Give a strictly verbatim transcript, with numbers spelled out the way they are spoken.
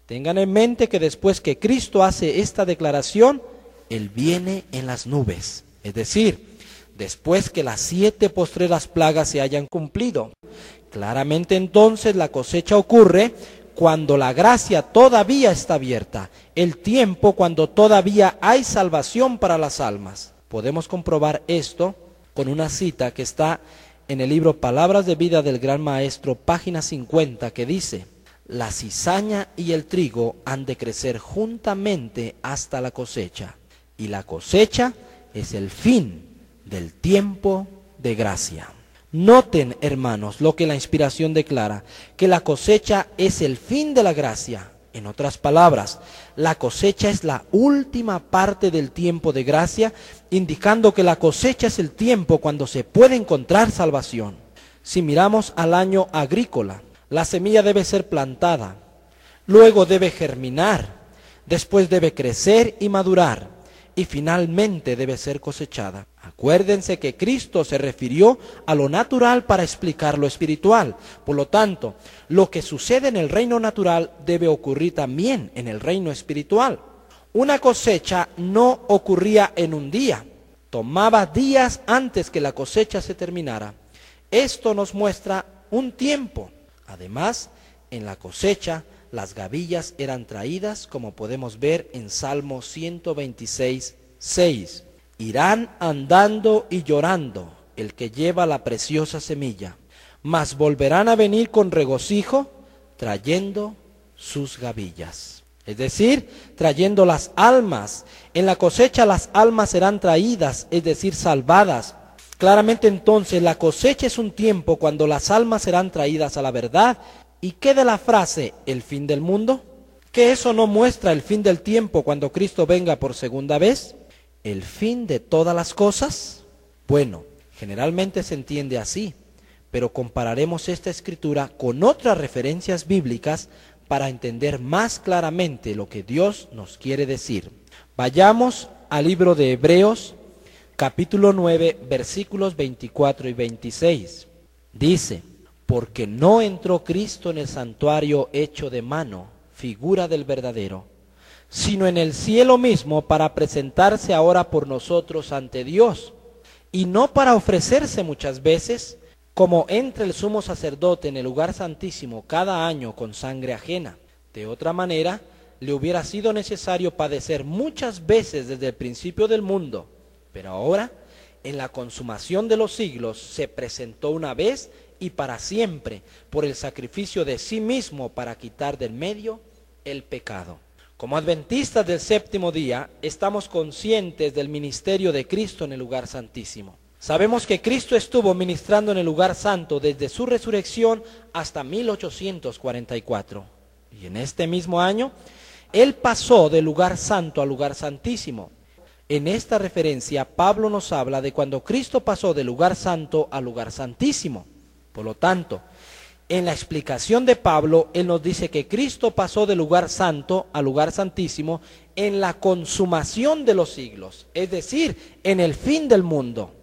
Tengan en mente que después que Cristo hace esta declaración, Él viene en las nubes. Es decir, después que las siete postreras plagas se hayan cumplido. Claramente entonces la cosecha ocurre cuando la gracia todavía está abierta, el tiempo cuando todavía hay salvación para las almas. Podemos comprobar esto con una cita que está en el libro Palabras de Vida del Gran Maestro, página cincuenta, que dice: la cizaña y el trigo han de crecer juntamente hasta la cosecha, y la cosecha es el fin del tiempo de gracia. Noten, hermanos, lo que la inspiración declara, que la cosecha es el fin de la gracia. En otras palabras, la cosecha es la última parte del tiempo de gracia, indicando que la cosecha es el tiempo cuando se puede encontrar salvación. Si miramos al año agrícola, la semilla debe ser plantada, luego debe germinar, después debe crecer y madurar, y finalmente debe ser cosechada. Acuérdense que Cristo se refirió a lo natural para explicar lo espiritual. Por lo tanto, lo que sucede en el reino natural debe ocurrir también en el reino espiritual. Una cosecha no ocurría en un día, tomaba días antes que la cosecha se terminara. Esto nos muestra un tiempo. Además, en la cosecha, las gavillas eran traídas, como podemos ver en Salmo ciento veintiséis, seis. Irán andando y llorando el que lleva la preciosa semilla, mas volverán a venir con regocijo, trayendo sus gavillas. Es decir, trayendo las almas. En la cosecha las almas serán traídas, es decir, salvadas. Claramente entonces la cosecha es un tiempo cuando las almas serán traídas a la verdad. ¿Y qué de la frase, el fin del mundo? ¿Que eso no muestra el fin del tiempo cuando Cristo venga por segunda vez? ¿El fin de todas las cosas? Bueno, generalmente se entiende así, pero compararemos esta escritura con otras referencias bíblicas para entender más claramente lo que Dios nos quiere decir. Vayamos al libro de Hebreos, capítulo nueve, versículos veinticuatro y veintiséis. Dice: porque no entró Cristo en el santuario hecho de mano, figura del verdadero, sino en el cielo mismo, para presentarse ahora por nosotros ante Dios, y no para ofrecerse muchas veces, como entra el sumo sacerdote en el lugar santísimo cada año con sangre ajena. De otra manera, le hubiera sido necesario padecer muchas veces desde el principio del mundo, pero ahora, en la consumación de los siglos, se presentó una vez y para siempre, por el sacrificio de sí mismo para quitar del medio el pecado. Como adventistas del séptimo día, estamos conscientes del ministerio de Cristo en el lugar santísimo. Sabemos que Cristo estuvo ministrando en el lugar santo desde su resurrección hasta mil ochocientos cuarenta y cuatro. Y en este mismo año, Él pasó del lugar santo al lugar santísimo. En esta referencia, Pablo nos habla de cuando Cristo pasó del lugar santo al lugar santísimo. Por lo tanto, en la explicación de Pablo, él nos dice que Cristo pasó del lugar santo al lugar santísimo en la consumación de los siglos, es decir, en el fin del mundo.